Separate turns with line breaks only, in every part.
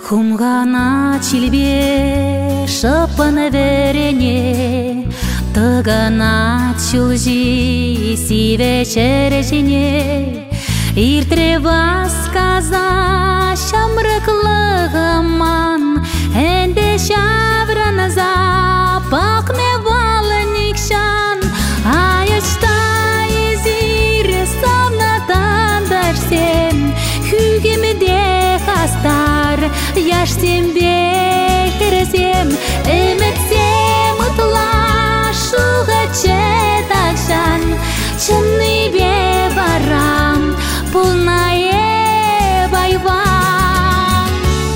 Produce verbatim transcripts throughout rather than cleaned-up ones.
Хумгана чилбе шапана верене, тагана чулжи си вечережене. Иртрева сказа шамрыклыгыман, энде шавраназа пакне валыникшан. Аячта изир савнатан дарсен, хюгемде хастар, яштем бехересем, эметсем ытлашуға четакшан, чынны бе барам, пулнае байвам.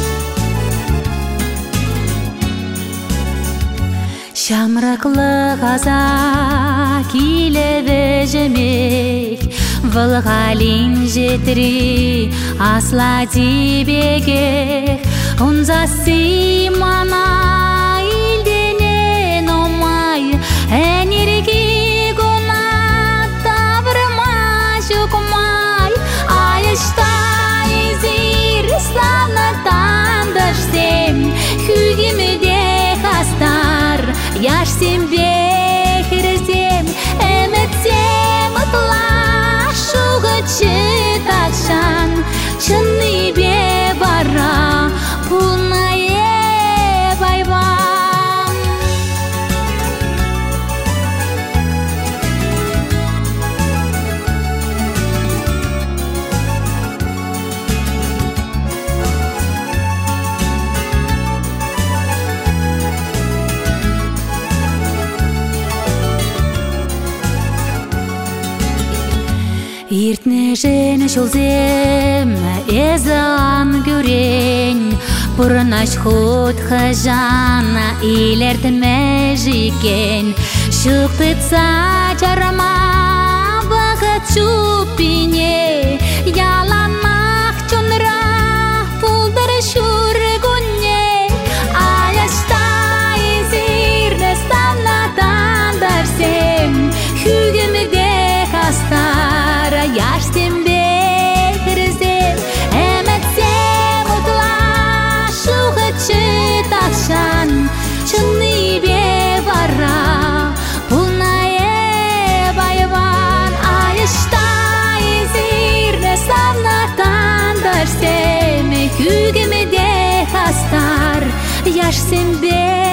Шамраклы қаза килеве жемек, вылғалин жетри асла дибеге. Унзасы мана илденен омай, энерги гона таврма жукмай. Айышта изир славнатан дашсем, хюгемде хастар, яшсем бехересем, эметсем ытлашуға четакшан, чынны бе бара, пулнае байвам. Иртне жене шолзем, эзан гүрен, бұрынаш худ хажана илертме жикен. Шуқтыца жарма вағыт шупине, яланмақ чонра пулдар шургуне. Аяшта изирне ставнатан дарсем, хюгемде хастар, яштем бехересем, эметсем ытлашуға четакшан, чынны бе бара, пулнае байван. Айышта изирне савнатан дарсем, хюгемде хастар, яшсем бе